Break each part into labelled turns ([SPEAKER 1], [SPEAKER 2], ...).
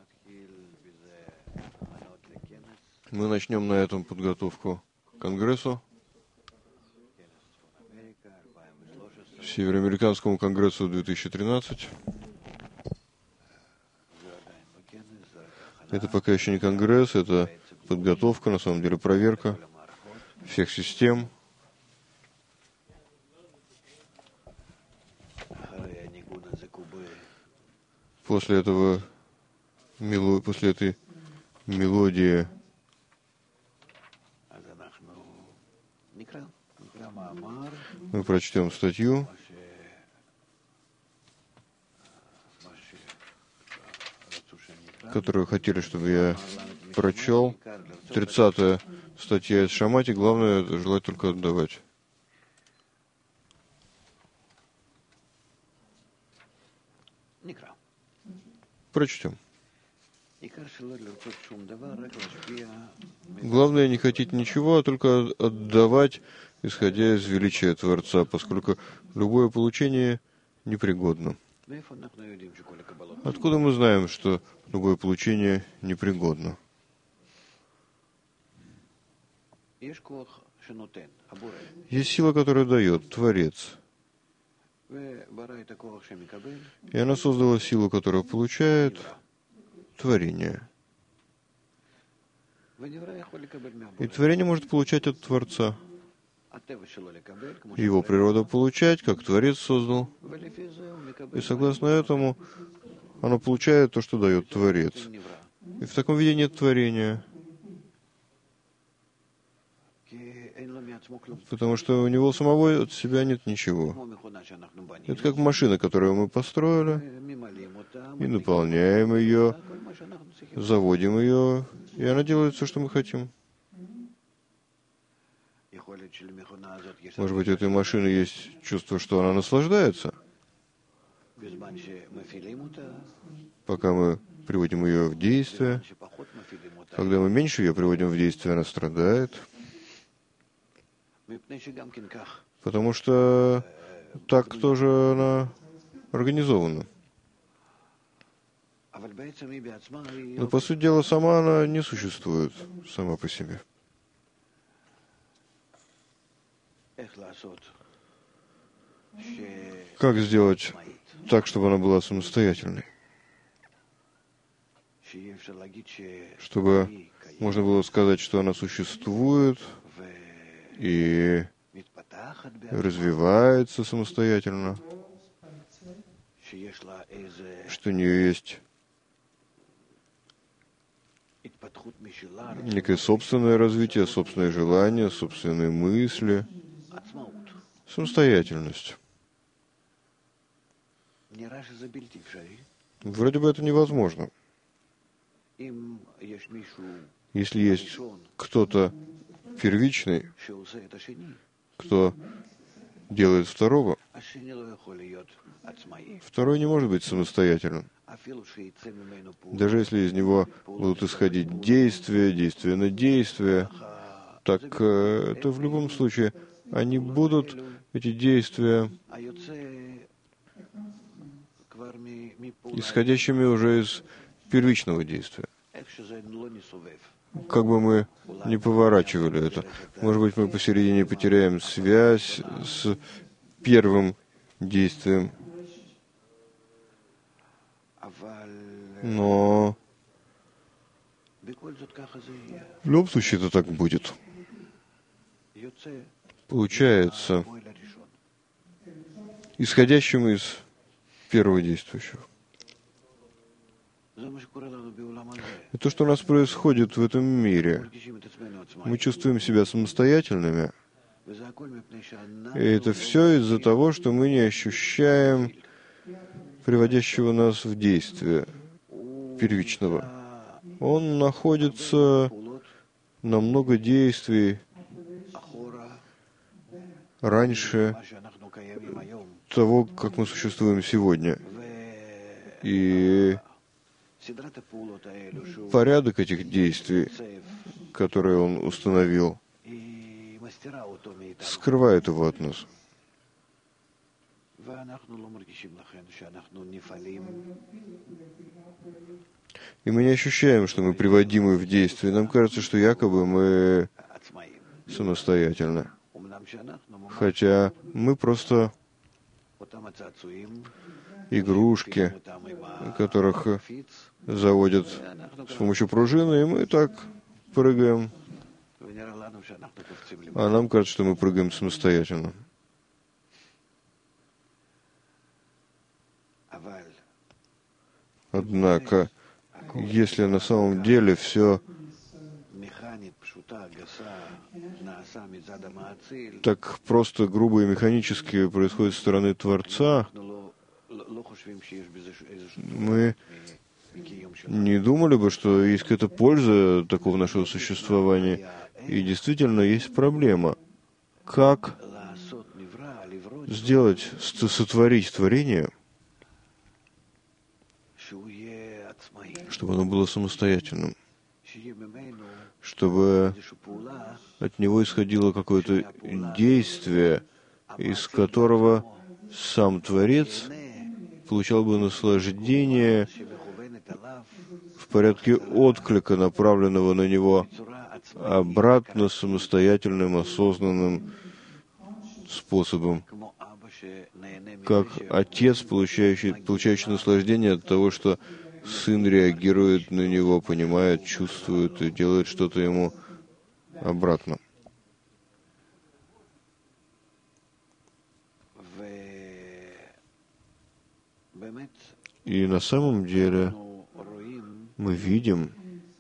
[SPEAKER 1] Мы начнем на этом подготовку к Конгрессу, Североамериканскому Конгрессу 2013. Это пока еще не Конгресс, это подготовка, на самом деле проверка всех систем. После этой мелодии мы прочтем статью, которую хотели, чтобы я прочел. 30-я статья из Шамати. Главное, желать только отдавать. Прочтем. Главное, не хотеть ничего, а только отдавать, исходя из величия Творца, поскольку любое получение непригодно. Откуда мы знаем, что любое получение непригодно? Есть сила, которая дает, Творец. И она создала силу, которая получает творение. И творение может получать от Творца. Его природа получать, как Творец создал. И согласно этому, оно получает то, что дает Творец. И в таком виде нет творения. Потому что у него самого от себя нет ничего. Это как машина, которую мы построили, и наполняем ее, заводим ее, и она делает все, что мы хотим. Может быть, у этой машины есть чувство, что она наслаждается, пока мы приводим ее в действие. Когда мы меньше ее приводим в действие, она страдает. Потому что так тоже она организована. Но, по сути дела, сама она не существует сама по себе. Как сделать так, чтобы она была самостоятельной? Чтобы можно было сказать, что она существует и развивается самостоятельно, что у нее есть некое собственное развитие, собственное желание, собственные мысли, самостоятельность. Вроде бы это невозможно. Если есть кто-то первичный, кто делает второго, второй не может быть самостоятельным. Даже если из него будут исходить действия на действия, так это в любом случае они будут, эти действия, исходящими уже из первичного действия. Как бы мы ни поворачивали это, может быть, мы посередине потеряем связь с первым действием, но в любом случае это так будет. Получается, исходящим из первого действующего. И то, что у нас происходит в этом мире, мы чувствуем себя самостоятельными, и это все из-за того, что мы не ощущаем приводящего нас в действие первичного. Он находится на много действий раньше того, как мы существуем сегодня. И порядок этих действий, которые он установил, скрывает его от нас. И мы не ощущаем, что мы приводимы в действие. Нам кажется, что якобы мы самостоятельны. Хотя мы просто игрушки, которых заводят с помощью пружины, и мы так прыгаем. А нам кажется, что мы прыгаем самостоятельно. Однако, если на самом деле все так просто, грубо и механически происходит со стороны Творца, мы не думали бы, что есть какая-то польза такого нашего существования. И действительно есть проблема. Как сделать, сотворить творение, чтобы оно было самостоятельным, чтобы от него исходило какое-то действие, из которого сам Творец получал бы наслаждение в порядке отклика, направленного на него обратно самостоятельным, осознанным способом. Как отец, получающий наслаждение от того, что сын реагирует на него, понимает, чувствует и делает что-то ему обратно. И на самом деле мы видим,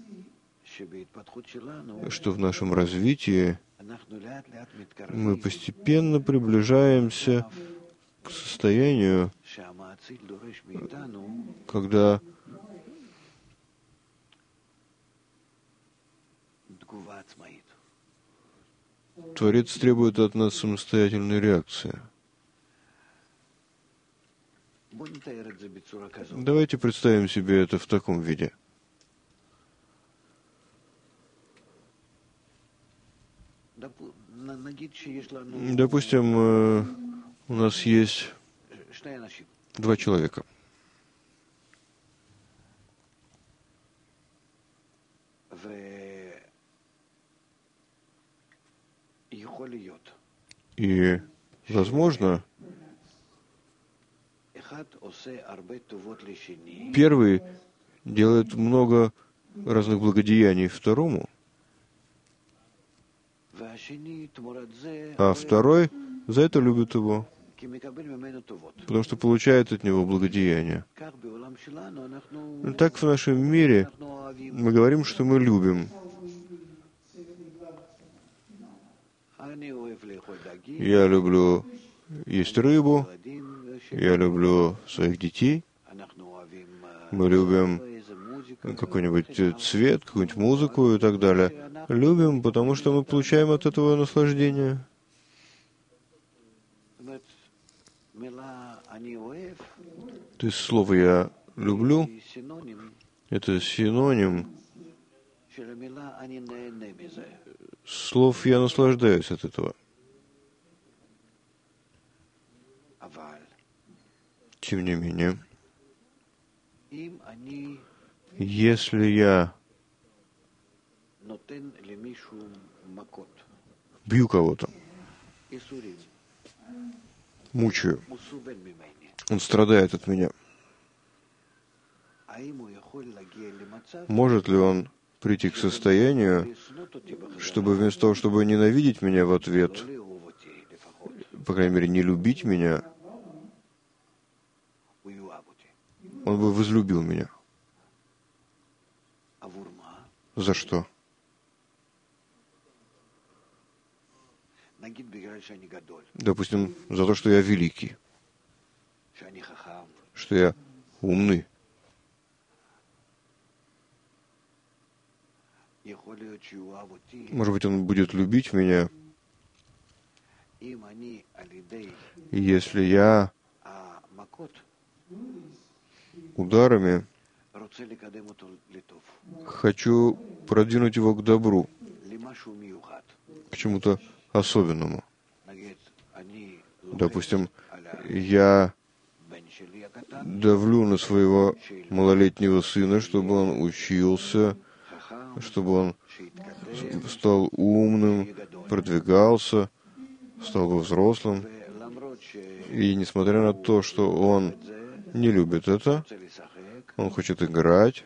[SPEAKER 1] что в нашем развитии мы постепенно приближаемся к состоянию, когда Творец требует от нас самостоятельной реакции. Давайте представим себе это в таком виде. Допустим, у нас есть 2 человека. И, возможно, первый делает много разных благодеяний второму, а второй за это любит его, потому что получает от него благодеяние. Так в нашем мире мы говорим, что мы любим. Я люблю есть рыбу, я люблю своих детей, мы любим какой-нибудь цвет, какую-нибудь музыку и так далее. Любим, потому что мы получаем от этого наслаждение. То есть слово «я люблю» — это синоним слов «я наслаждаюсь от этого». Тем не менее, если я бью кого-то, мучаю, он страдает от меня, может ли он прийти к состоянию, чтобы вместо того, чтобы ненавидеть меня в ответ, по крайней мере, не любить меня, он бы возлюбил меня? За что? Допустим, за то, что я великий, что я умный. Может быть, он будет любить меня, если я ударами хочу продвинуть его к добру, к чему-то особенному. Допустим, я давлю на своего малолетнего сына, чтобы он учился, чтобы он стал умным, продвигался, стал бы взрослым. И несмотря на то, что он не любит это, он хочет играть,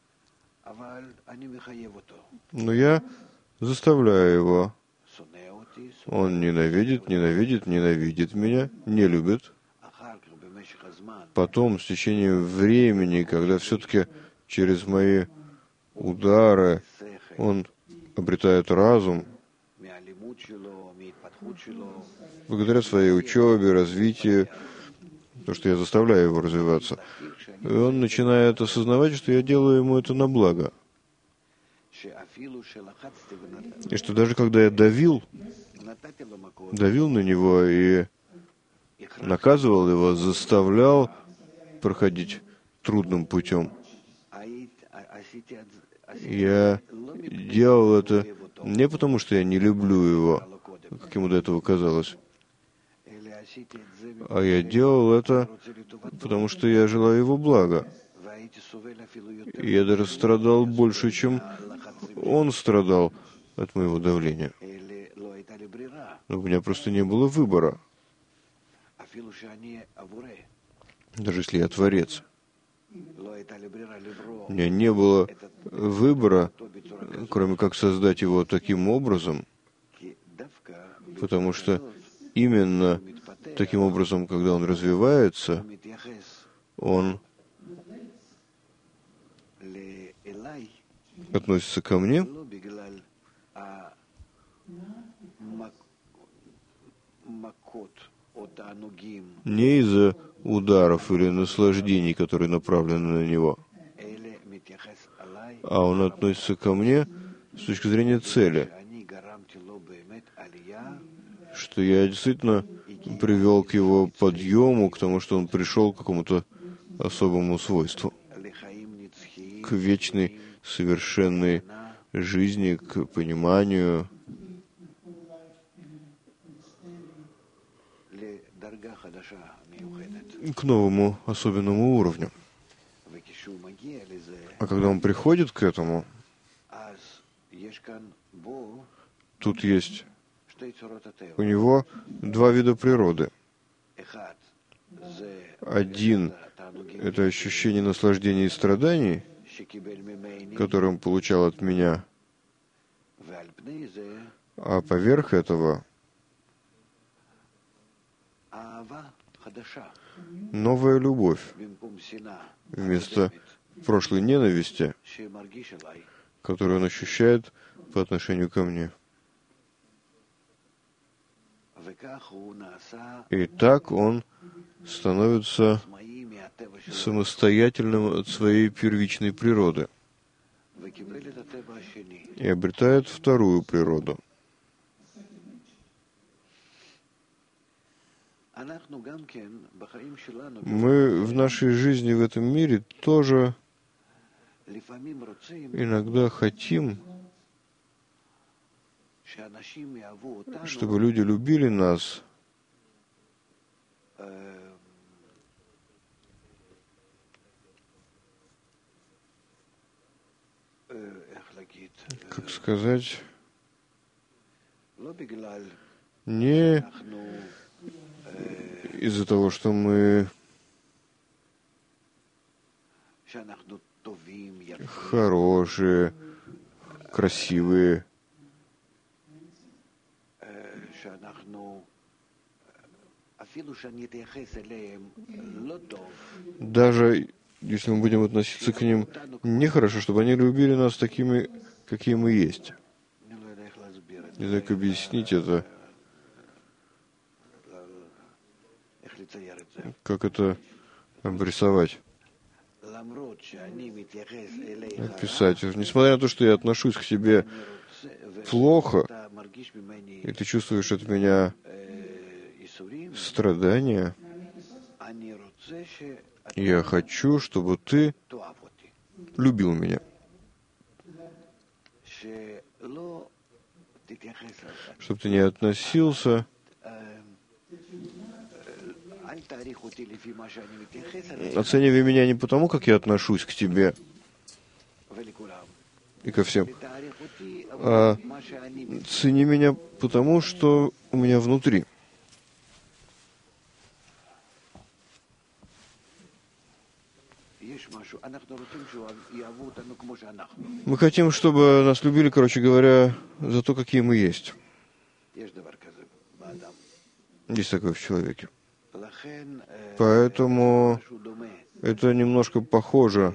[SPEAKER 1] но я заставляю его. Он ненавидит меня, не любит. Потом, с течением времени, когда все-таки через мои удары он обретает разум, благодаря своей учебе, развитию, то, что я заставляю его развиваться, и он начинает осознавать, что я делаю ему это на благо. И что даже когда я давил на него и наказывал его, заставлял проходить трудным путем, я делал это не потому, что я не люблю его, как ему до этого казалось, а я делал это потому, что я желаю его блага. И я даже страдал больше, чем он страдал от моего давления. Но у меня просто не было выбора. Даже если я творец. У меня не было выбора, кроме как создать его таким образом, потому что именно таким образом, когда он развивается, он относится ко мне не из-за ударов или наслаждений, которые направлены на него, а он относится ко мне с точки зрения цели, что я действительно привел к его подъему, к тому, что он пришел к какому-то особому свойству, к вечной, совершенной жизни, к пониманию, к новому особенному уровню. А когда он приходит к этому, тут есть у него два вида природы. Один — это ощущение наслаждения и страданий, которое он получал от меня, а поверх этого новая любовь вместо прошлой ненависти, которую он ощущает по отношению ко мне. И так он становится самостоятельным от своей первичной природы и обретает вторую природу. Мы в нашей жизни в этом мире тоже иногда хотим, чтобы люди любили нас как сказать, не из-за того, что мы хорошие, красивые, даже если мы будем относиться к ним нехорошо, чтобы они любили нас такими, какие мы есть. Не знаю, как объяснить это, как это обрисовать, описать. Несмотря на то, что я отношусь к тебе плохо, и ты чувствуешь от меня страдания, я хочу, чтобы ты любил меня. Чтобы ты не относился Оценивай меня не потому, как я отношусь к тебе и ко всем, а цени меня потому, что у меня внутри. Мы хотим, чтобы нас любили, короче говоря, за то, какие мы есть. Есть такое в человеке. Поэтому это немножко похоже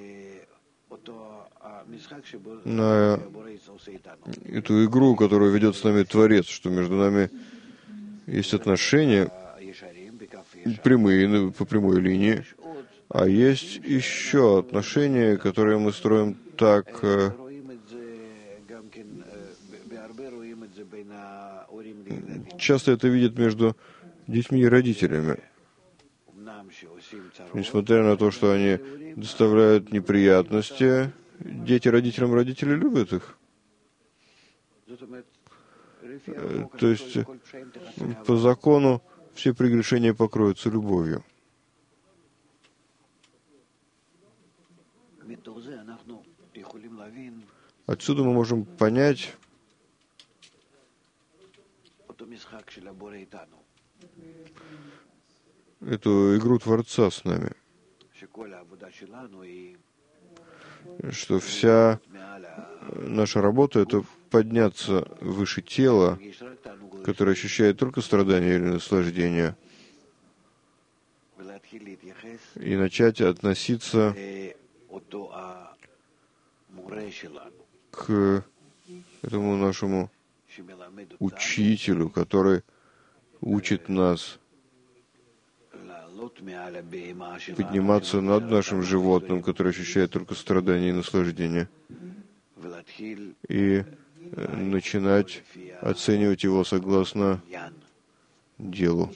[SPEAKER 1] на эту игру, которую ведет с нами Творец, что между нами есть отношения прямые, по прямой линии, а есть еще отношения, которые мы строим так. Часто это видят между детьми и родителями. Несмотря на то, что они доставляют неприятности, дети родителям, родители любят их. То есть, по закону, все прегрешения покроются любовью. Отсюда мы можем понять эту игру Творца с нами, что вся наша работа — это подняться выше тела, которое ощущает только страдания или наслаждение, и начать относиться к этому нашему учителю, который учит нас подниматься над нашим животным, которое ощущает только страдания и наслаждения, и начинать оценивать его согласно делу.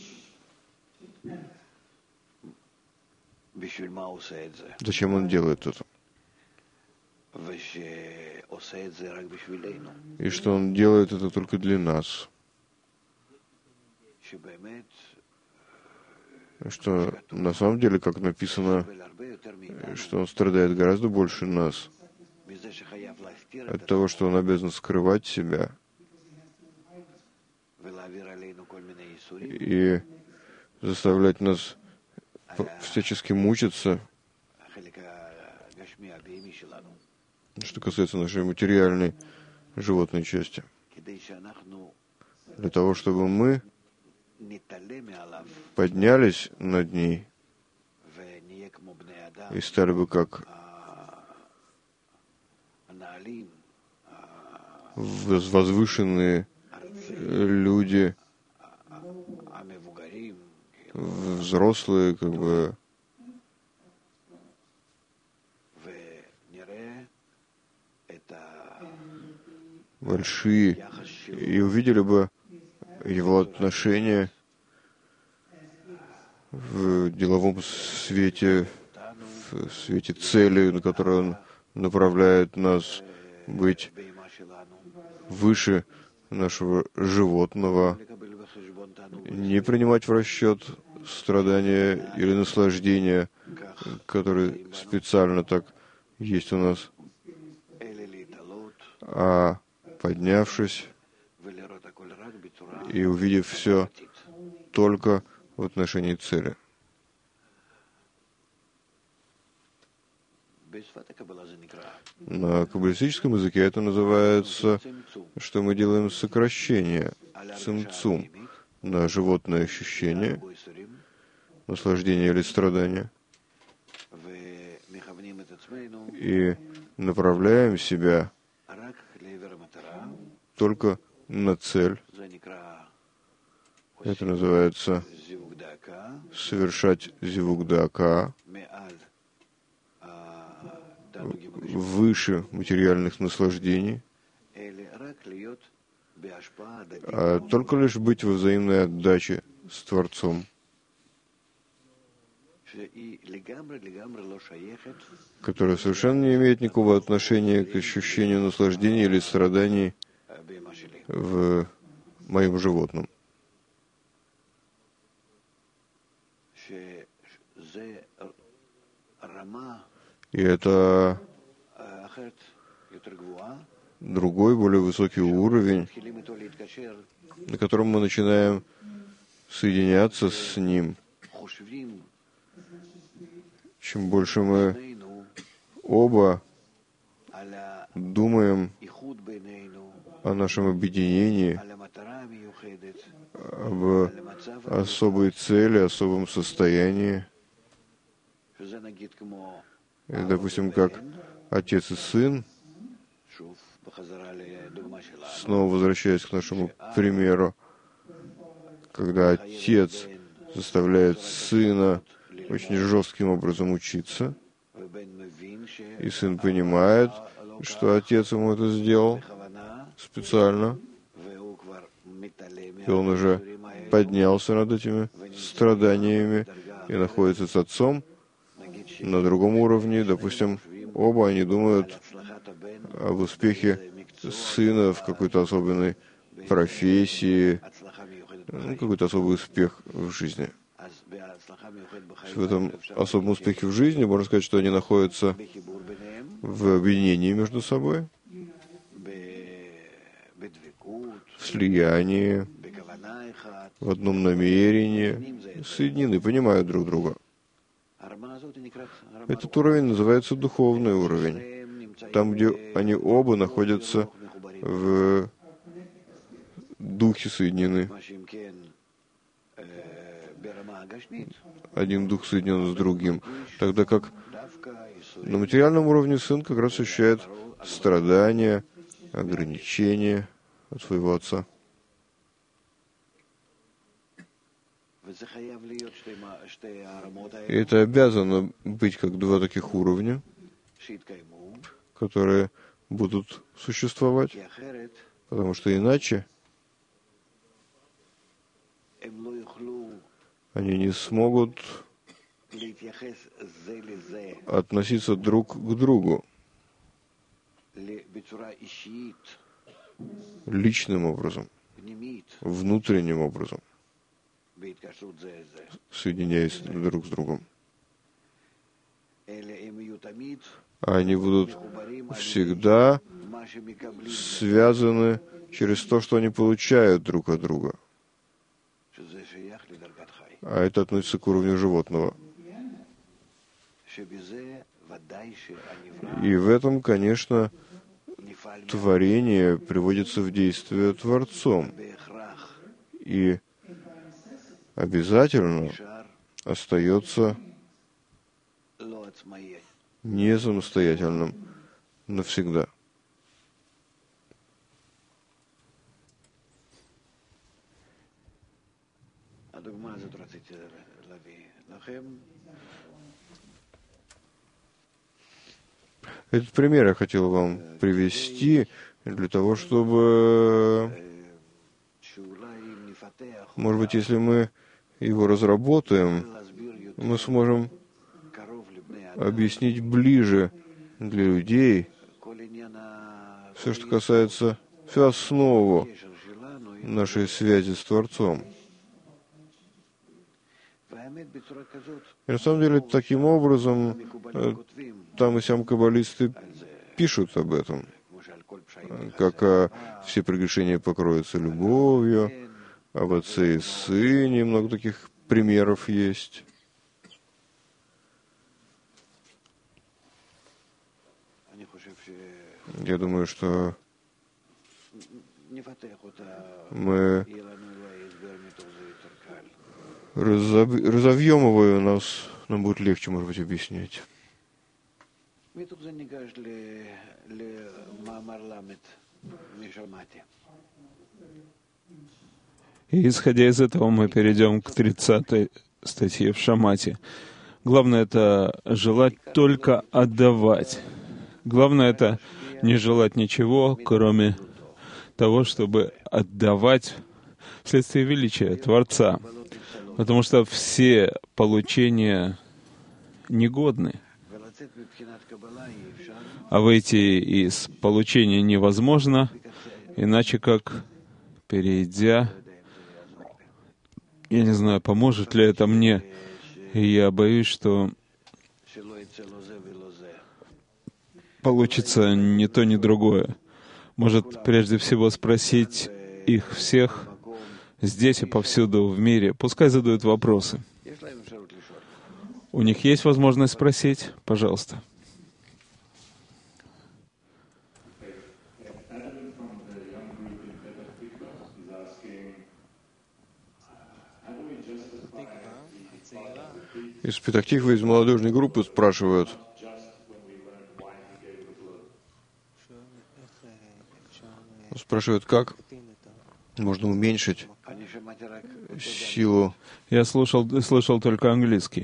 [SPEAKER 1] Зачем он делает это? И что он делает это только для нас. Что на самом деле, как написано, что он страдает гораздо больше нас от того, что он обязан скрывать себя и заставлять нас всячески мучиться, что касается нашей материальной животной части, для того, чтобы мы поднялись над ней и стали бы как возвышенные люди, взрослые, как бы, большие, и увидели бы его отношения в деловом свете, в свете цели, на которую он направляет нас быть выше нашего животного, не принимать в расчет страдания или наслаждения, которые специально так есть у нас, а поднявшись и увидев все только в отношении цели. На каббалистическом языке это называется, что мы делаем сокращение, цимцум, на животное ощущение, наслаждение или страдание, и направляем себя только на цель. Это называется совершать зивук дака выше материальных наслаждений, а только лишь быть во взаимной отдаче с Творцом, которое совершенно не имеет никакого отношения к ощущению наслаждения или страданий в моем животном. И это другой, более высокий уровень, на котором мы начинаем соединяться с Ним. Чем больше мы оба думаем о нашем объединении, об особой цели, особом состоянии, допустим, как отец и сын, снова возвращаясь к нашему примеру, когда отец заставляет сына очень жестким образом учиться, и сын понимает, что отец ему это сделал специально, и он уже поднялся над этими страданиями и находится с отцом на другом уровне. Допустим, оба они думают об успехе сына в какой-то особенной профессии, какой-то особый успех в жизни. В этом особом успехе в жизни можно сказать, что они находятся в объединении между собой, в слиянии, в одном намерении, соединены, понимают друг друга. Этот уровень называется духовный уровень, там, где они оба находятся в духе соединены. Один дух соединен с другим, тогда как на материальном уровне сын как раз ощущает страдания, ограничения от своего отца. И это обязано быть как два таких уровня, которые будут существовать, потому что иначе они не смогут относиться друг к другу личным образом, внутренним образом, соединяясь друг с другом. Они будут всегда связаны через то, что они получают друг от друга. А это относится к уровню животного. И в этом, конечно, творение приводится в действие Творцом. И обязательно остается не самостоятельным навсегда. Этот пример я хотел вам привести для того, чтобы, может быть, если мы его разработаем, мы сможем объяснить ближе для людей все, что касается, всю основу нашей связи с Творцом. И на самом деле, таким образом, там и сям каббалисты пишут об этом, как все прегрешения покроются любовью, об отце и сыне, много таких примеров есть. Я думаю, что мы разовьем его, и нам будет легче, может быть, объяснять.
[SPEAKER 2] И исходя из этого мы перейдем к 30-й статье в Шамате. Главное — это желать только отдавать. Главное — это не желать ничего, кроме того, чтобы отдавать вследствие величия Творца. Потому что все получения негодны. А выйти из получения невозможно, иначе как перейдя, я не знаю, поможет ли это мне, и я боюсь, что получится ни то, ни другое. Может, прежде всего спросить их всех здесь и повсюду в мире. Пускай задают вопросы. У них есть возможность спросить? Пожалуйста.
[SPEAKER 1] Из Петах-Тиквы, из молодежной группы спрашивают, как можно уменьшить силу.
[SPEAKER 2] Я слышал только английский.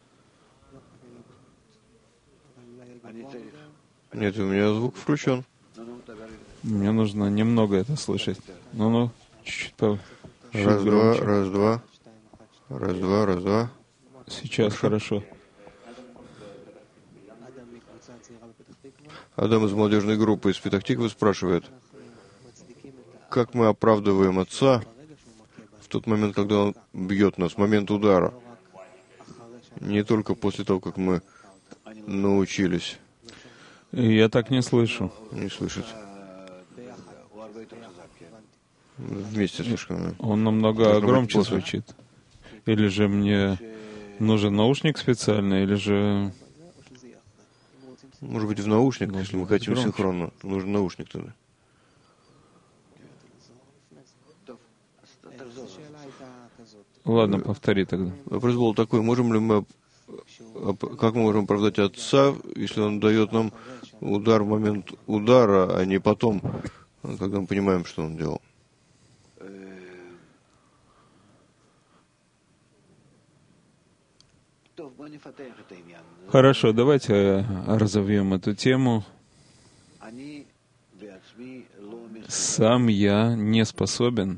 [SPEAKER 1] Нет, у меня звук включен.
[SPEAKER 2] Мне нужно немного это слышать. Ну, чуть-чуть
[SPEAKER 1] Раз, два, раз, два. Раз, два, раз, два.
[SPEAKER 2] Сейчас хорошо.
[SPEAKER 1] Адам из молодежной группы из Петах-Тиквы спрашивает, как мы оправдываем Отца в тот момент, когда Он бьет нас, в момент удара, не только после того, как мы научились.
[SPEAKER 2] Я так не слышу.
[SPEAKER 1] Не слышит. Вместе слишком.
[SPEAKER 2] Он намного громче звучит. Или же мне нужен наушник специальный, или же...
[SPEAKER 1] Может быть, в наушник, если мы хотим синхронно. Нужен наушник тогда.
[SPEAKER 2] Ладно, повтори тогда.
[SPEAKER 1] Вопрос был такой, как мы можем оправдать Отца, если Он дает нам удар в момент удара, а не потом, когда мы понимаем, что Он делал?
[SPEAKER 2] Хорошо, давайте разовьем эту тему. Сам я не способен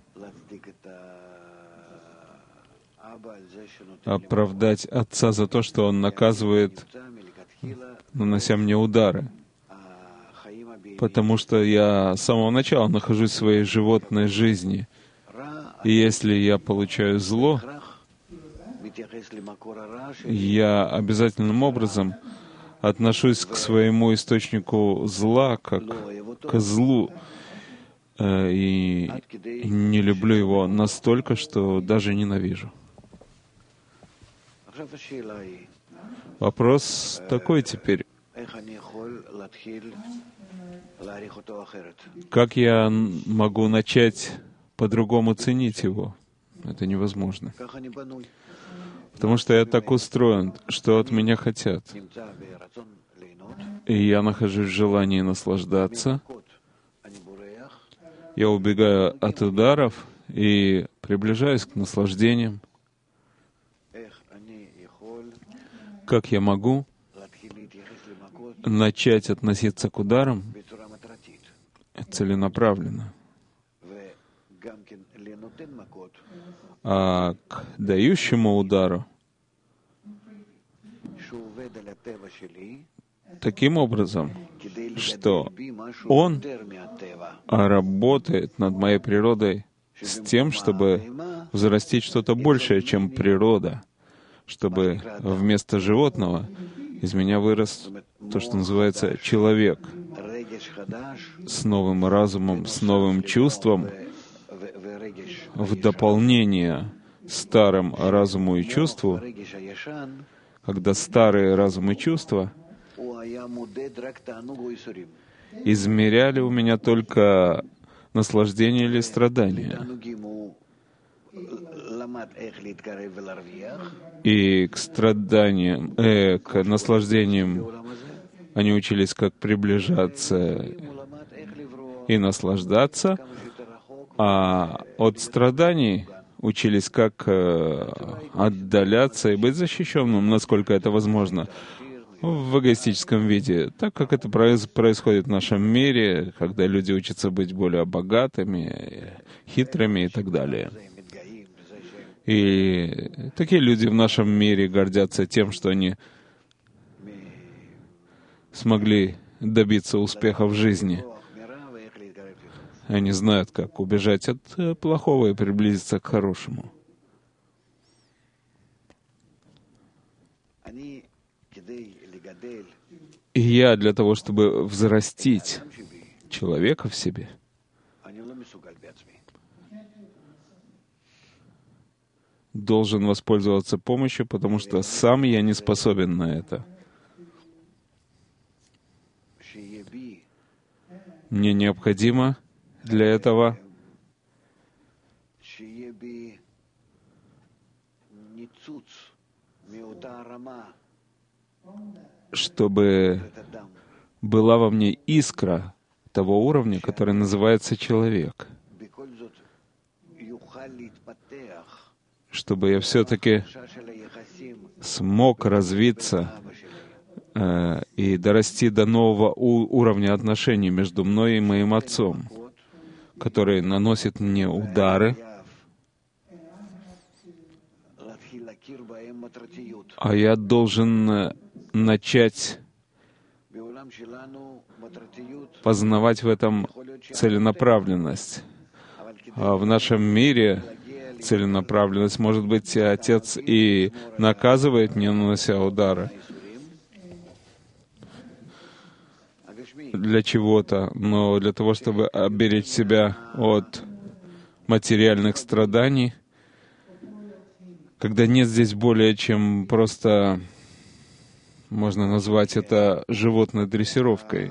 [SPEAKER 2] оправдать Отца за то, что Он наказывает, нанося мне удары. Потому что я с самого начала нахожусь в своей животной жизни. И если я получаю зло, я обязательным образом отношусь к своему источнику зла, как к злу, и не люблю его настолько, что даже ненавижу. Вопрос такой теперь. Как я могу начать по-другому ценить его? Это невозможно. Потому что я так устроен, что от меня хотят. И я нахожусь в желании наслаждаться. Я убегаю от ударов и приближаюсь к наслаждениям. Как я могу начать относиться к ударам целенаправленно, а к дающему удару таким образом, что он работает над моей природой с тем, чтобы взрастить что-то большее, чем природа, чтобы вместо животного из меня вырос то, что называется человек, с новым разумом, с новым чувством, в дополнение старым разуму и чувству, когда старые разум и чувства измеряли у меня только наслаждение или страдания. И к страданиям, к наслаждениям они учились, как приближаться и наслаждаться, а от страданий учились, как отдаляться и быть защищенным, насколько это возможно, в эгоистическом виде, так как это происходит в нашем мире, когда люди учатся быть более богатыми, хитрыми и так далее. И такие люди в нашем мире гордятся тем, что они смогли добиться успеха в жизни. Они знают, как убежать от плохого и приблизиться к хорошему. И я для того, чтобы взрастить человека в себе, должен воспользоваться помощью, потому что сам я не способен на это. Мне необходимо для этого чтобы была во мне искра того уровня, который называется человек. Чтобы я все-таки смог развиться и дорасти до нового уровня отношений между мной и моим отцом, который наносит мне удары, а я должен начать познавать в этом целенаправленность. А в нашем мире целенаправленность, может быть, отец и наказывает, не нанося удары для чего-то, но для того, чтобы оберечь себя от материальных страданий, когда нет здесь более чем просто, можно назвать это животной дрессировкой.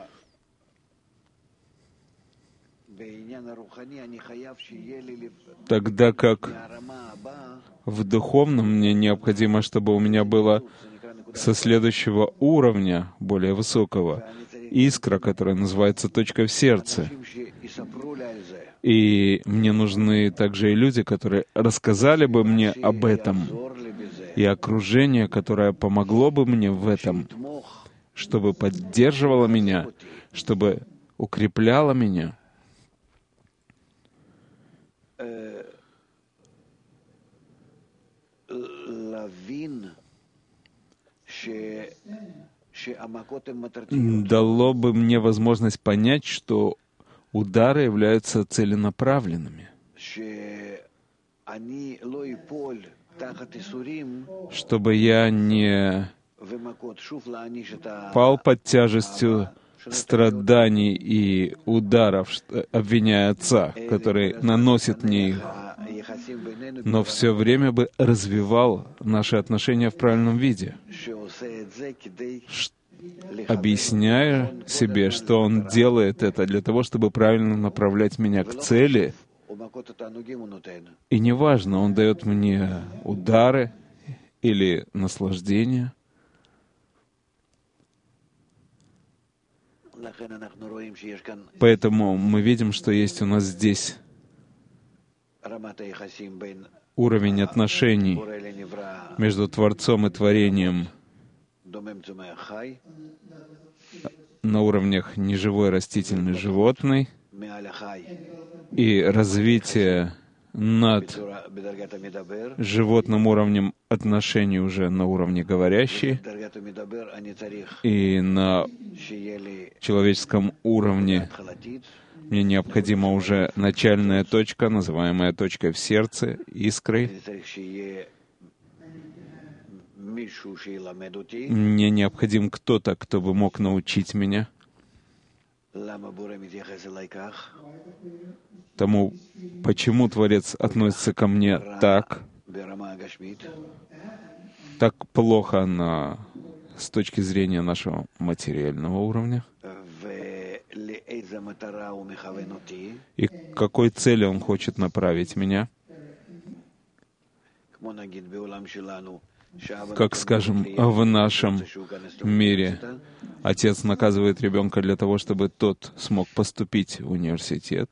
[SPEAKER 2] Тогда как в духовном мне необходимо, чтобы у меня было со следующего уровня, более высокого, искра, которая называется точка в сердце. И мне нужны также и люди, которые рассказали бы мне об этом, и окружение, которое помогло бы мне в этом, чтобы поддерживало меня, чтобы укрепляло меня. Дало бы мне возможность понять, что удары являются целенаправленными, чтобы я не пал под тяжестью страданий и ударов, обвиняя отца, который наносит мне их, но все время бы развивал наши отношения в правильном виде, объясняя себе, что он делает это для того, чтобы правильно направлять меня к цели. И неважно, он дает мне удары или наслаждение. Поэтому мы видим, что есть у нас здесь уровень отношений между Творцом и Творением на уровнях неживой, растительный, животный, и развитие над животным уровнем отношений уже на уровне говорящий, и на человеческом уровне мне необходима уже начальная точка, называемая точкой в сердце, искрой. Мне необходим кто-то, кто бы мог научить меня тому, почему Творец относится ко мне так плохо с точки зрения нашего материального уровня, и к какой цели Он хочет направить меня. Как, скажем, в нашем мире отец наказывает ребенка для того, чтобы тот смог поступить в университет.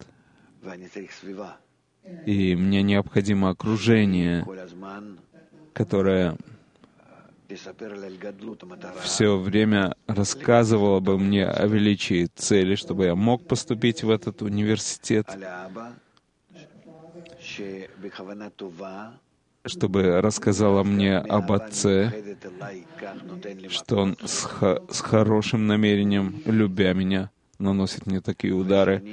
[SPEAKER 2] И мне необходимо окружение, которое все время рассказывало бы мне о величии цели, чтобы я мог поступить в этот университет, чтобы рассказала мне об Отце, что Он с хорошим намерением, любя меня, наносит мне такие удары,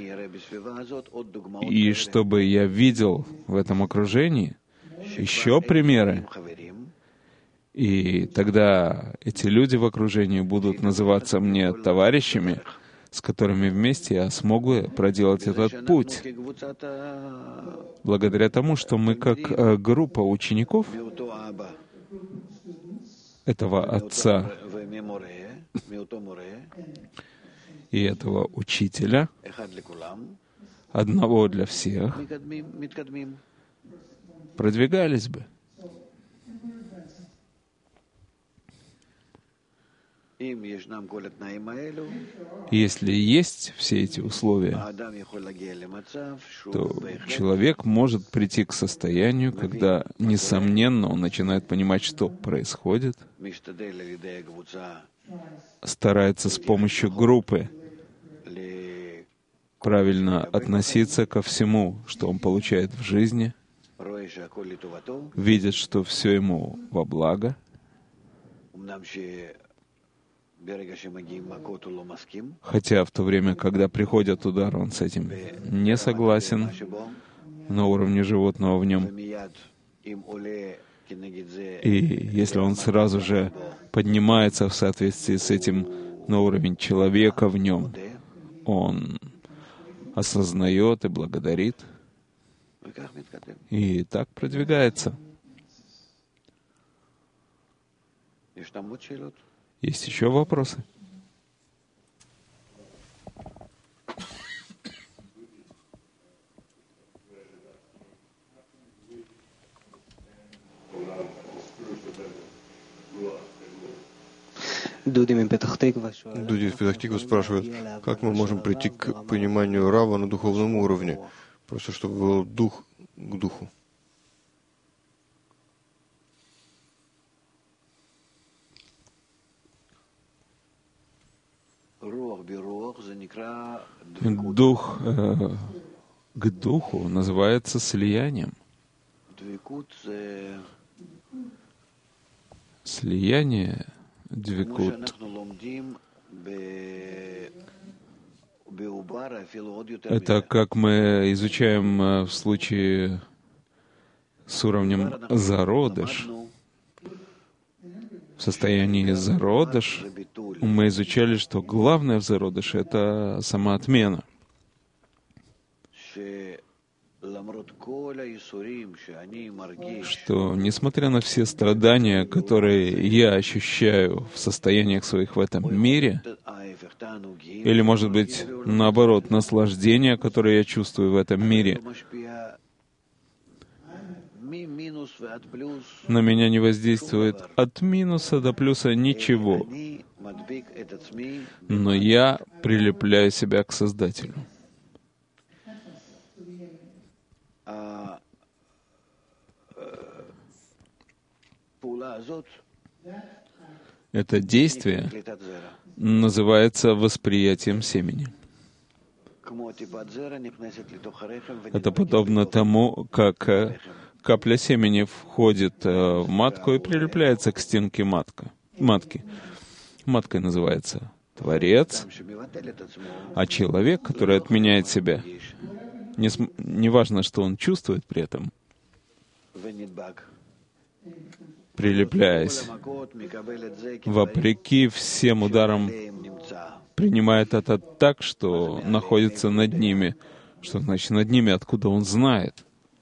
[SPEAKER 2] и чтобы я видел в этом окружении еще примеры И тогда эти люди в окружении будут называться мне товарищами, с которыми вместе я смогу проделать этот путь. Благодаря тому, что мы как группа учеников этого отца и этого учителя, одного для всех, продвигались бы. Если есть все эти условия, то человек может прийти к состоянию, когда, несомненно, он начинает понимать, что происходит, старается с помощью группы правильно относиться ко всему, что он получает в жизни, видит, что все ему во благо, хотя в то время, когда приходят удары, он с этим не согласен на уровне животного в нем. И если он сразу же поднимается в соответствии с этим на уровень человека в нем, он осознает и благодарит, и так продвигается. Есть еще вопросы?
[SPEAKER 1] Дуди из Петахтиквы спрашивает, как мы можем прийти к пониманию Рава на духовном уровне, просто чтобы был дух к духу.
[SPEAKER 2] Дух к духу называется слиянием. Слияние, двикут, это как мы изучаем в случае с уровнем зародыш. В состоянии зародыш мы изучали, что главное в зародыше — это самоотмена. Что, несмотря на все страдания, которые я ощущаю в состояниях своих в этом мире, или, может быть, наоборот, наслаждения, которые я чувствую в этом мире, на меня не воздействует от минуса до плюса ничего, но я прилепляю себя к Создателю. Это действие называется восприятием семени. Это подобно тому, как капля семени входит в матку и прилепляется к стенке матки. Маткой называется Творец, а человек, который отменяет себя, не важно, что он чувствует при этом, прилепляясь, вопреки всем ударам, принимает это так, что находится над ними. Что значит над ними? Откуда он знает?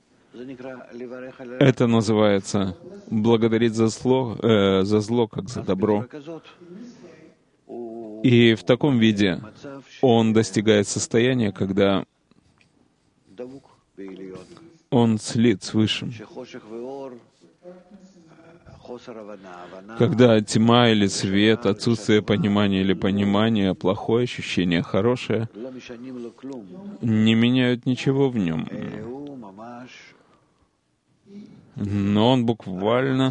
[SPEAKER 2] Это называется благодарить за зло, как за добро. И в таком виде он достигает состояния, когда он слит с Высшим. Когда тьма или свет, отсутствие понимания или понимание, плохое ощущение, хорошее, не меняют ничего в нем. Но он буквально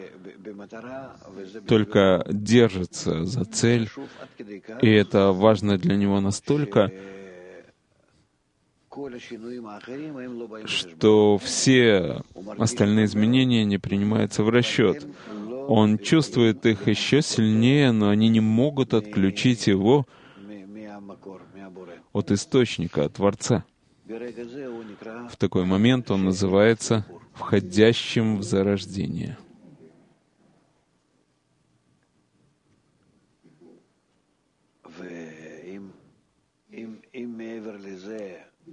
[SPEAKER 2] только держится за цель, и это важно для него настолько, что все остальные изменения не принимаются в расчет. Он чувствует их еще сильнее, но они не могут отключить его от источника, от Творца. В такой момент он называется входящим в зарождение.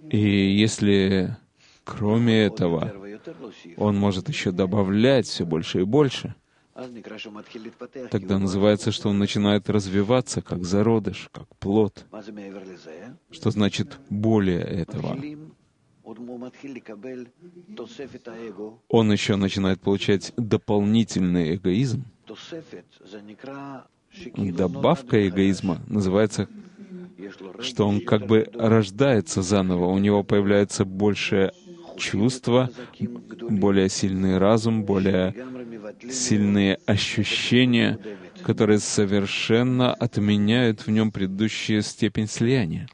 [SPEAKER 2] И если кроме этого он может еще добавлять все больше и больше, тогда называется, что он начинает развиваться как зародыш, как плод. Что значит более этого? Он еще начинает получать дополнительный эгоизм. Добавка эгоизма называется, что он как бы рождается заново, у него появляется больше чувства, более сильный разум, более сильные ощущения, которые совершенно отменяют в нем предыдущую степень слияния.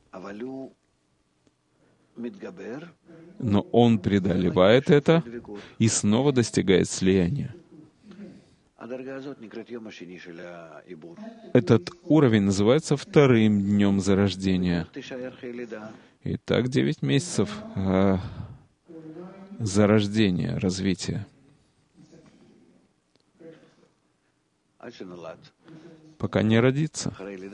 [SPEAKER 2] Но он преодолевает это и снова достигает слияния. Этот уровень называется вторым днем зарождения. Итак, 9 месяцев зарождения, развития. Пока не родится.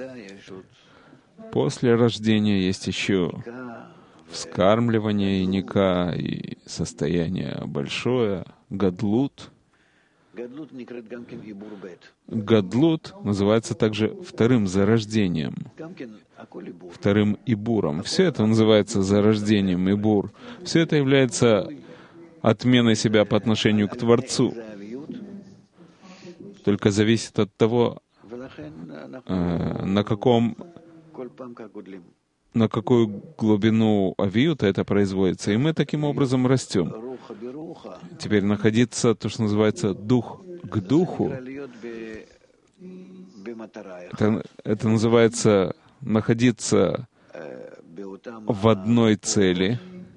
[SPEAKER 2] После рождения есть еще вскармливание иньяка и состояние большое, гадлут. Гадлут называется также вторым зарождением, вторым ибуром. Все это называется зарождением, ибур. Все это является отменой себя по отношению к Творцу. Только зависит от того, на какую глубину авиюта это производится. И мы таким образом растем. Теперь находиться, то, что называется, дух к духу, это называется находиться в одной цели,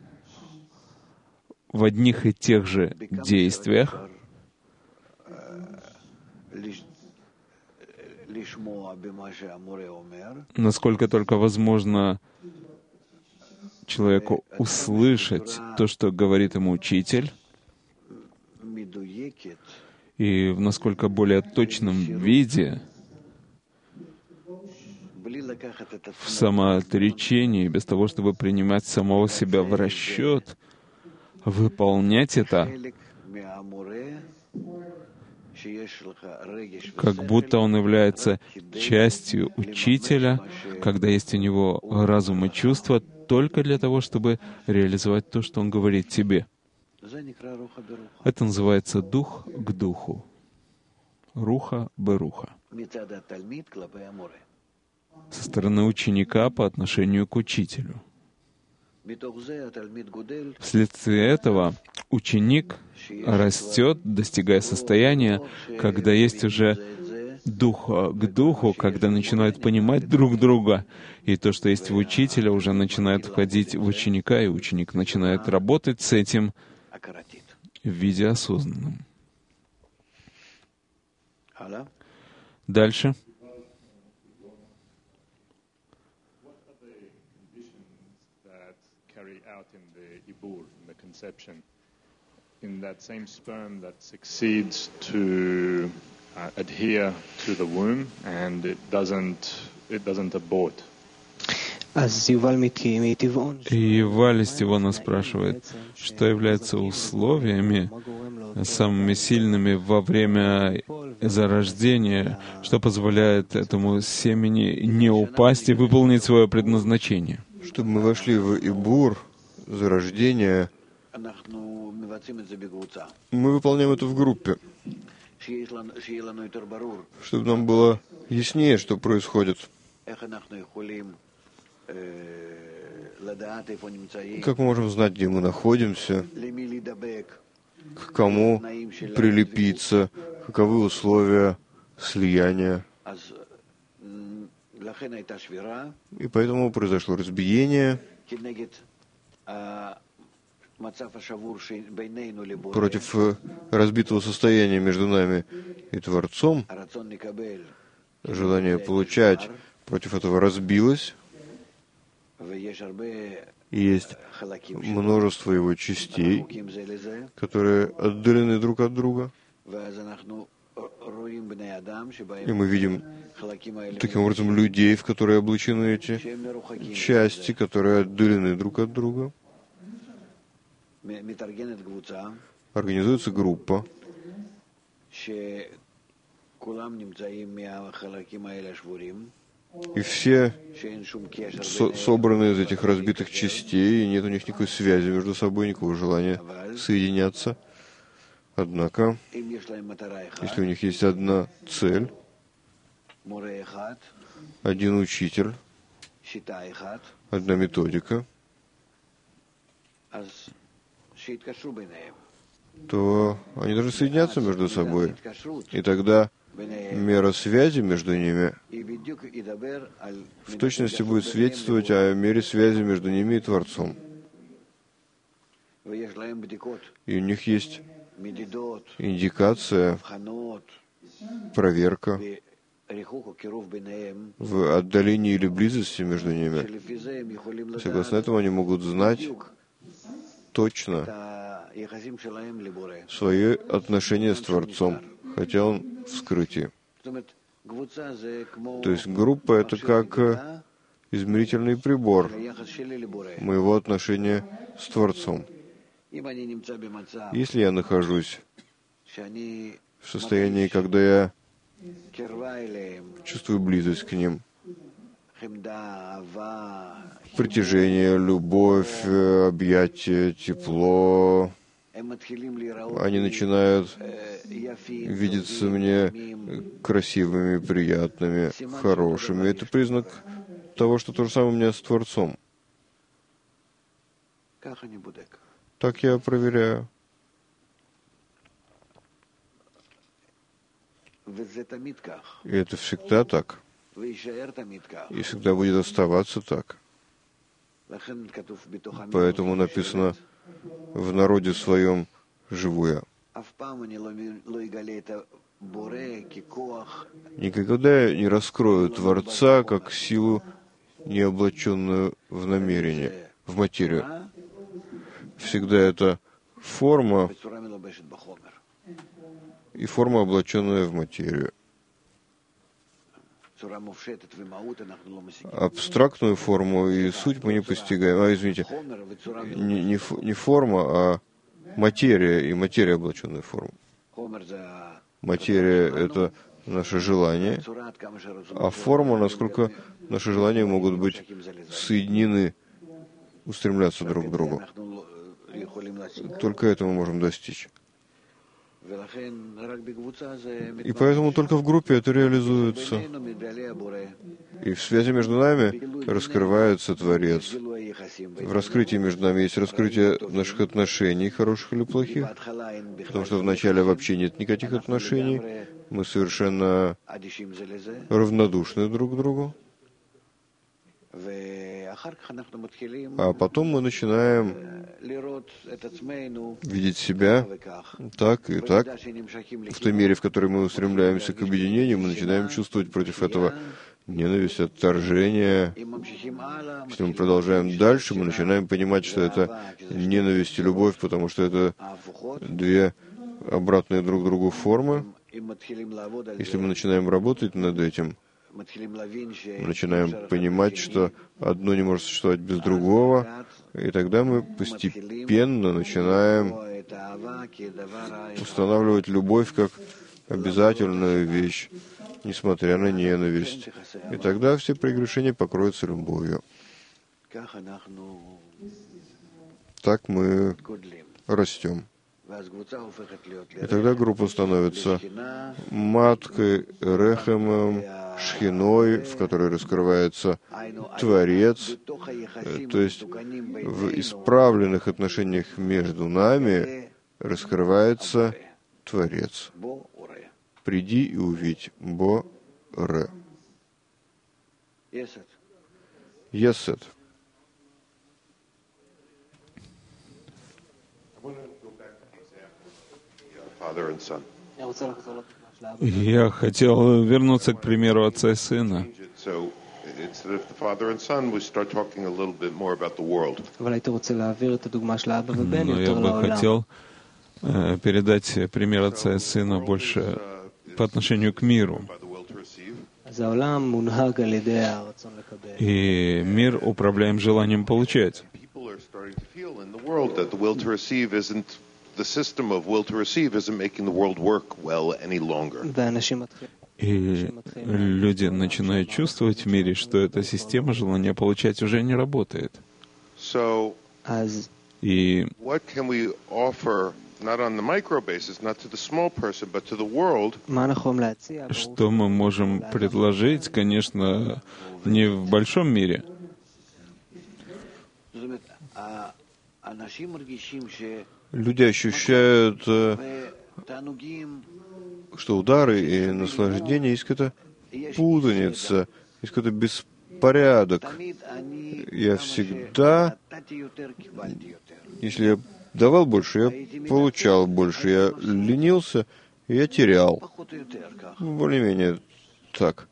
[SPEAKER 2] в одних и тех же действиях, насколько только возможно человеку услышать то, что говорит ему учитель, и в насколько более точном виде, в самоотречении, без того, чтобы принимать самого себя в расчет, выполнять это, как будто он является частью учителя, когда есть у него разум и чувства, только для того, чтобы реализовать то, что он говорит тебе. Это называется дух к духу. Руха беруха. Со стороны ученика по отношению к учителю. Вследствие этого ученик растет, достигая состояния, когда есть уже дух к духу, когда начинают понимать друг друга. И то, что есть в учителя, уже начинает входить в ученика, и ученик начинает работать с этим в виде осознанном. Дальше.
[SPEAKER 3] In that same sperm that succeeds to adhere to the womb and it doesn't abort.
[SPEAKER 2] И Юваль из Тивона спрашивает, что является условиями самыми сильными во время зарождения, что позволяет этому семени не упасть и выполнить свое предназначение.
[SPEAKER 1] Чтобы мы вошли в Ибур, зарождение, мы выполняем это в группе, чтобы нам было яснее, что происходит. Как мы можем знать, где мы находимся, к кому прилепиться, каковы условия слияния. И поэтому произошло разбиение против разбитого состояния между нами и Творцом. Желание получать против этого разбилось. И есть множество его частей, которые отдалены друг от друга. И мы видим таким образом людей, в которые облачены эти части, которые отделены друг от друга. Организуется группа, и все собраны из этих разбитых частей, и нет у них никакой связи между собой, никакого желания соединяться. Однако, если у них есть одна цель, один учитель, одна методика, то они должны соединяться между собой. И тогда мера связи между ними в точности будет свидетельствовать о мере связи между ними и Творцом. И у них есть индикация, проверка в отдалении или близости между ними. Согласно этому они могут знать точно свои отношения с Творцом, хотя он в скрытии. То есть группа — это как измерительный прибор моего отношения с Творцом. Если я нахожусь в состоянии, когда я чувствую близость к ним, притяжение, любовь, объятие, тепло, они начинают видеться мне красивыми, приятными, хорошими. Это признак того, что то же самое у меня с Творцом. Так я проверяю. И это всегда так. И всегда будет оставаться так. Поэтому написано в народе своем живу я. Никогда я не раскрою Творца как силу, не облаченную в намерение, в материю. Всегда это форма и форма, облаченная в материю. Абстрактную форму и суть мы не постигаем. Не форма, а материя, и материя, облаченная в форму. Материя — это наше желание, а форма, насколько наши желания могут быть соединены, устремляться друг к другу. Только это мы можем достичь. И поэтому только в группе это реализуется. И в связи между нами раскрывается Творец. В раскрытии между нами есть раскрытие наших отношений, хороших или плохих, потому что вначале вообще нет никаких отношений, мы совершенно равнодушны друг к другу. А потом мы начинаем видеть себя так и так. В той мере, в которой мы устремляемся к объединению, мы начинаем чувствовать против этого ненависть, отторжение. Если мы продолжаем дальше, мы начинаем понимать, что это ненависть и любовь, потому что это две обратные друг другу формы. Если мы начинаем работать над этим, мы начинаем понимать, что одно не может существовать без другого, и тогда мы постепенно начинаем устанавливать любовь как обязательную вещь, несмотря на ненависть. И тогда все прегрешения покроются любовью. Так мы растем. И тогда группа становится маткой, рехемом, шхиной, в которой раскрывается Творец. То есть в исправленных отношениях между нами раскрывается Творец. Приди и увидь. Бо-ре. Есет.
[SPEAKER 2] Я хотел вернуться к примеру отца и сына. Но я бы хотел передать пример отца и сына больше по отношению к миру. И мир управляем желанием получать. И люди начинают чувствовать в мире, что эта система желания получать уже не работает. И что мы можем предложить, конечно, не в большом мире.
[SPEAKER 1] Люди ощущают, что удары и наслаждение есть какая-то путаница, есть какой-то беспорядок. Я всегда, если я давал больше, я получал больше. Я ленился, и я терял. Более-менее так.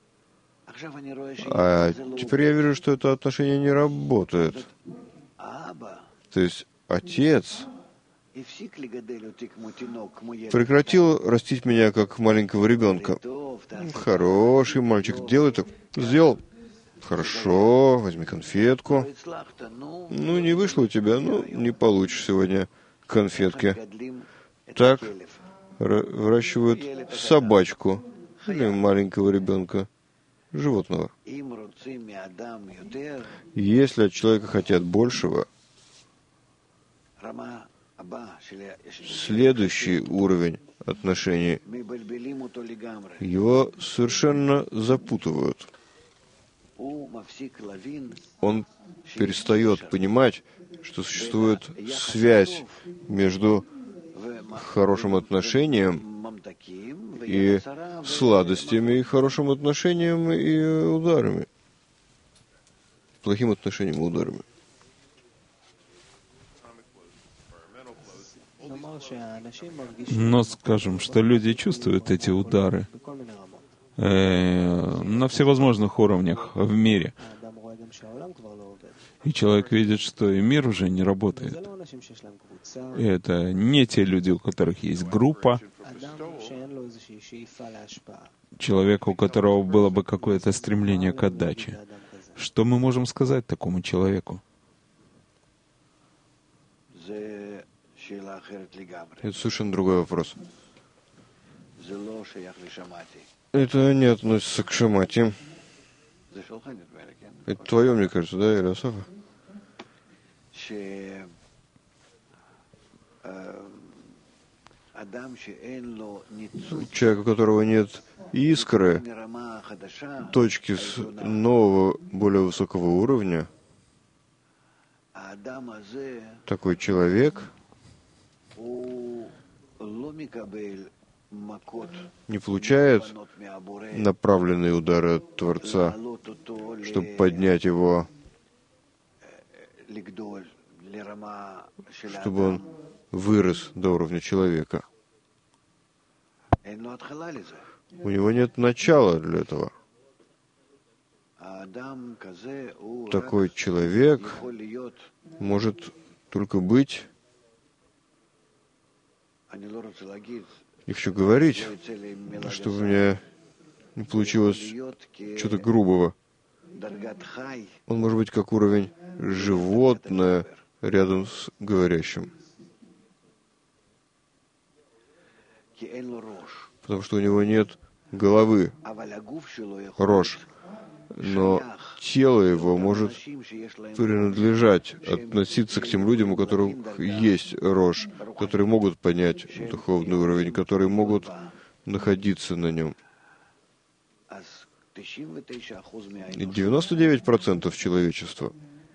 [SPEAKER 1] А теперь я вижу, что это отношение не работает. То есть отец прекратил растить меня как маленького ребенка. Хороший мальчик, делай так. Сделал. Хорошо, возьми конфетку. Ну, не вышло у тебя, ну, не получишь сегодня конфетки. Так выращивают собачку или маленького ребенка, животного. Если от человека хотят большего, следующий уровень отношений, его совершенно запутывают. Он перестает понимать, что существует связь между хорошим отношением и сладостями, и хорошим отношением и ударами. Плохим отношением и ударами.
[SPEAKER 2] Но скажем, что люди чувствуют эти удары на всевозможных уровнях в мире. И человек видит, что и мир уже не работает. И это не те люди, у которых есть группа, человек, у которого было бы какое-то стремление к отдаче. Что мы можем сказать такому человеку?
[SPEAKER 1] Это совершенно другой вопрос. Это не относится к шамати. Это твое, мне кажется, да, Иосафа? Человек, у которого нет искры, точки с нового, более высокого уровня, такой человек не получает направленные удары от Творца, чтобы поднять его, чтобы он вырос до уровня человека. У него нет начала для этого. Такой человек может только быть, не хочу говорить, чтобы у меня не получилось что-то грубого. Он может быть как уровень животное рядом с говорящим. Потому что у него нет головы, рош. Но тело его может принадлежать, относиться к тем людям, у которых есть рош, которые могут понять духовный уровень, которые могут находиться на нем. И 99% человечества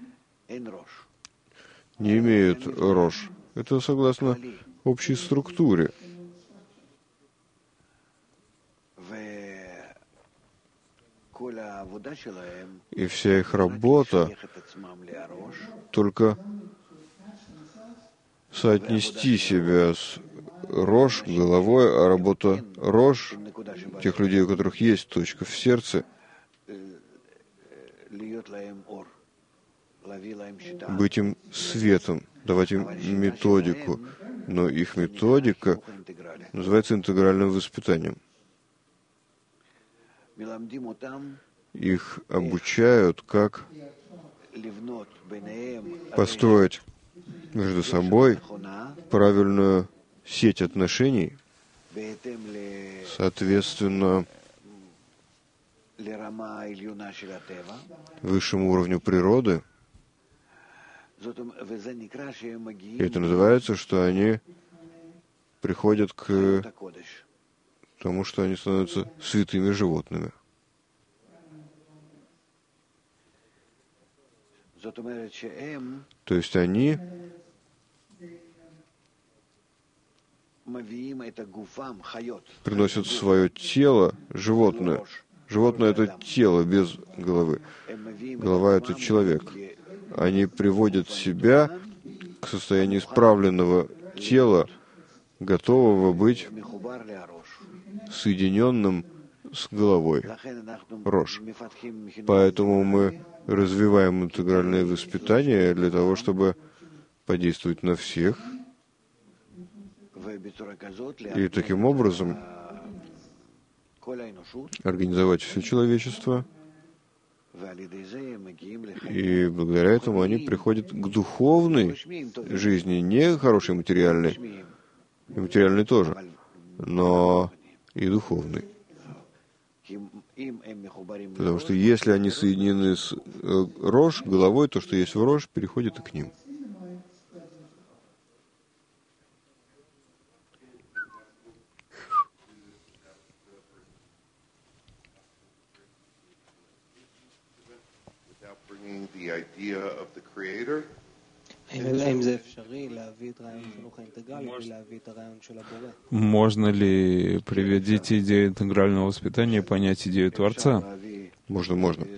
[SPEAKER 1] не имеют рош. Это согласно общей структуре. И вся их работа только соотнести себя с рош, головой, а работа рош, тех людей, у которых есть точка в сердце, быть им светом, давать им методику. Но их методика называется интегральным воспитанием. Их обучают, как построить между собой правильную сеть отношений, соответственно, высшему уровню природы. И это называется, что они приходят к тому, что они становятся святыми животными. То есть они приносят свое тело, животное. Животное — это тело без головы. Голова — это человек. Они приводят себя к состоянию исправленного тела, готового быть соединенным с головой. Рош. Поэтому мы развиваем интегральное воспитание для того, чтобы подействовать на всех. И таким образом организовать все человечество. И благодаря этому они приходят к духовной жизни, не хорошей материальной, и материальной тоже, но и духовной. Потому что если они соединены с Рош, головой, то, что есть в Рош, переходит и к ним.
[SPEAKER 4] The idea of the Creator.
[SPEAKER 2] Можно ли приводить идею интегрального воспитания и понять идею Творца?
[SPEAKER 1] Можно.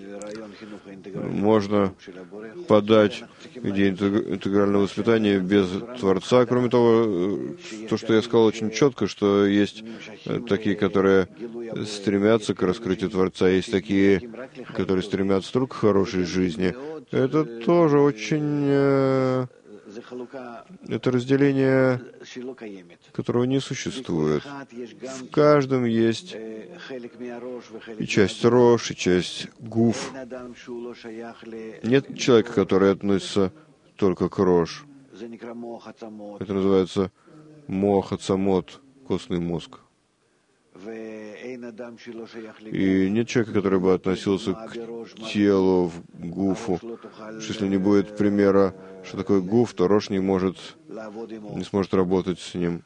[SPEAKER 1] Можно подать идею интегрального воспитания без Творца. Кроме того, то, что я сказал очень четко, что есть такие, которые стремятся к раскрытию Творца, есть такие, которые стремятся только к хорошей жизни. Это тоже очень... Это разделение, которого не существует. В каждом есть и часть Рош, и часть Гуф. Нет человека, который относится только к Рош. Это называется Моах Ацамот, костный мозг. И нет человека, который бы относился к телу, в Гуфу. Если не будет примера, что такое Гуф, то Рош не сможет работать с ним.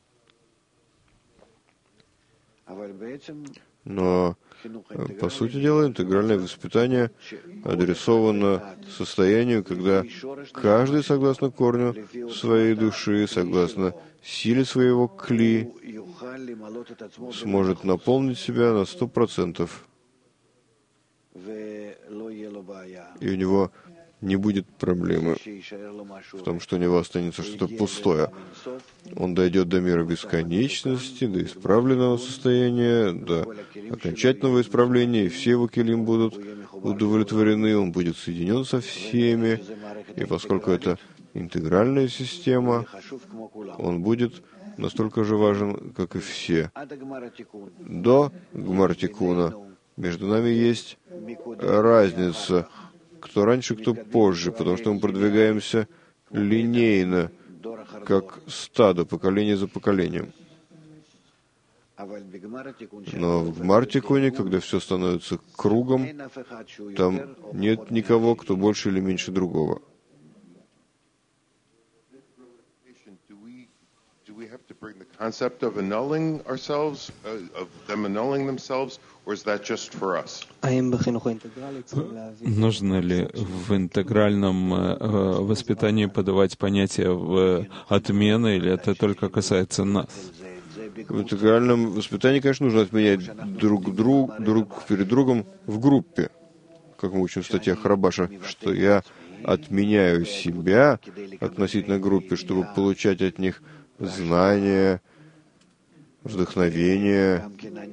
[SPEAKER 1] Но, по сути дела, интегральное воспитание адресовано состоянию, когда каждый, согласно корню своей души, согласно силе своего кли, сможет наполнить себя на 100%. И у него не будет проблемы в том, что у него останется что-то пустое. Он дойдет до мира бесконечности, до исправленного состояния, до окончательного исправления, и все его келим будут удовлетворены, он будет соединен со всеми, и поскольку это интегральная система, он будет настолько же важен, как и все. До Гмар-Тикуна между нами есть разница, кто раньше, кто позже, потому что мы продвигаемся линейно, как стадо, поколение за поколением. Но в Гмар-Тикуне, когда все становится кругом, там нет никого, кто больше или меньше другого.
[SPEAKER 4] Concept of annulling ourselves, of them annulling themselves, or is that just for us?
[SPEAKER 2] Нужно ли в интегральном воспитании подавать понятие в отмены, или это только касается нас?
[SPEAKER 1] В интегральном воспитании, конечно, нужно отменять друг перед другом в группе, как мы учим в статьях Рабаша, что я отменяю себя относительно группы, чтобы получать от них знания, вдохновение,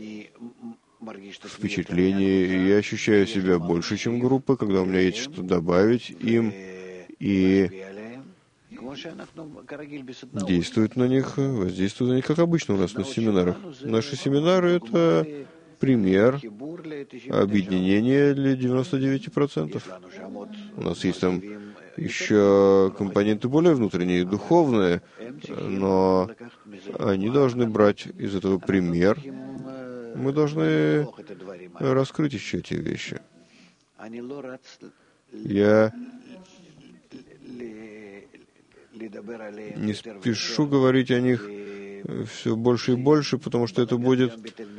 [SPEAKER 1] впечатление. И я ощущаю себя больше, чем группа, когда у меня есть что добавить им и действовать на них, воздействовать на них, как обычно у нас на семинарах. Наши семинары — это пример объединения для 99%. У нас есть там еще компоненты более внутренние, духовные, но они должны брать из этого пример. Мы должны раскрыть еще эти вещи. Я не спешу говорить о них все больше и больше, потому что это будет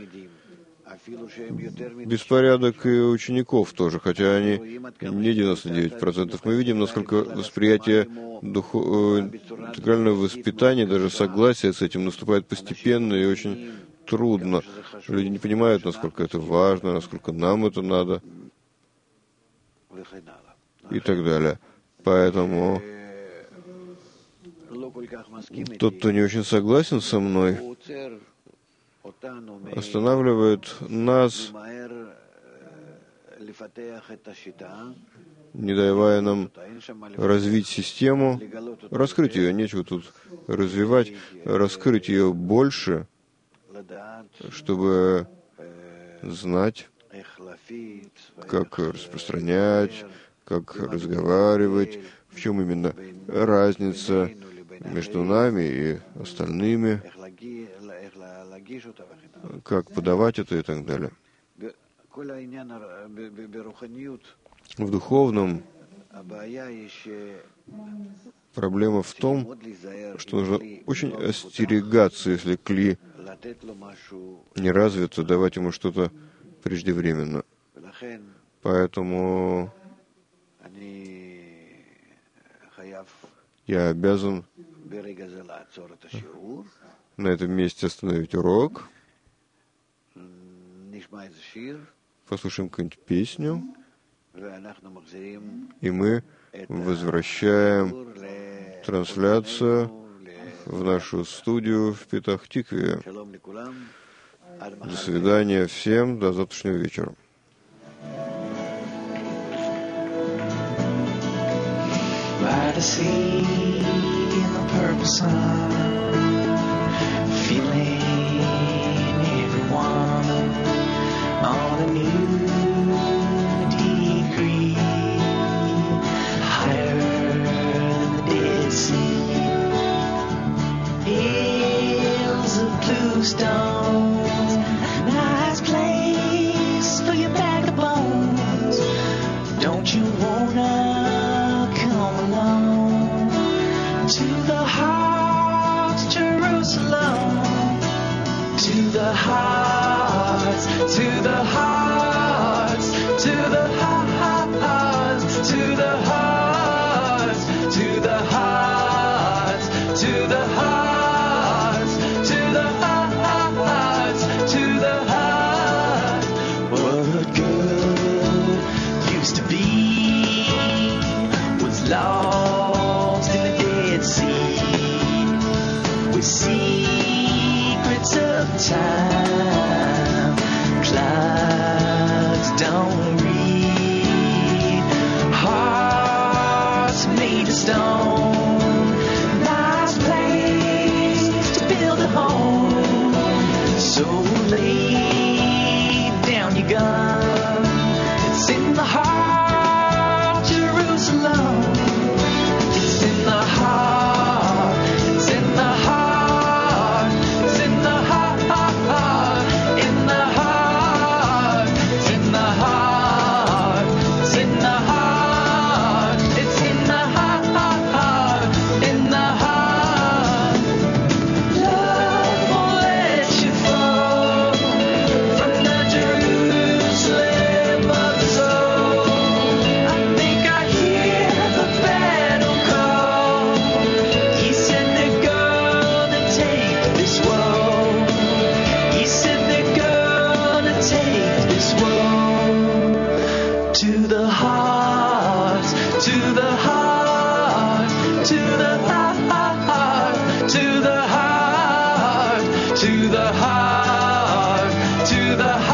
[SPEAKER 1] беспорядок и учеников тоже, хотя они не 99%. Мы видим, насколько восприятие интегрального воспитания, даже согласие с этим наступает постепенно и очень трудно. Люди не понимают, насколько это важно, насколько нам это надо и так далее. Поэтому тот, кто не очень согласен со мной, останавливает нас, не давая нам развить систему, раскрыть ее, нечего тут развивать, раскрыть ее больше, чтобы знать, как распространять, как разговаривать, в чем именно разница между нами и остальными, как подавать это и так далее. В духовном проблема в том, что нужно очень остерегаться, если кли не развит, то давать ему что-то преждевременно. Поэтому я обязан на этом месте остановить урок. Послушаем какую-нибудь песню, и мы возвращаем трансляцию в нашу студию в Петах-Тикве. До свидания всем, до завтрашнего вечера.
[SPEAKER 5] By the sea in the purple sun, feeling everyone on a new degree, higher than the Dead Sea, hills of blue stones, nice place for your bag of bones. Don't you wanna to the heart of Jerusalem, to the hearts, to the hearts, to the hearts, to the hearts, to the hearts, to the hearts, to the hearts, to the hearts. What good used to be was lost in the secrets of time, clouds don't read, hearts made of stone, nice place to build a home, so lay down your gun, it's in the heart of Jerusalem, it's in the heart, it's in the heart. To the heart, to the heart, to the heart, to the heart, to the heart, to the heart.